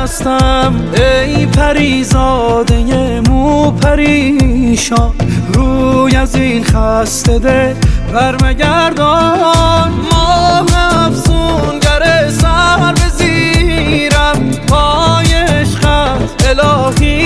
هستم ای پریزاده مو پریشان، روی از این خسته دل برمگردان. ماه افسونگر سر به زیرم، پای عشقت الهی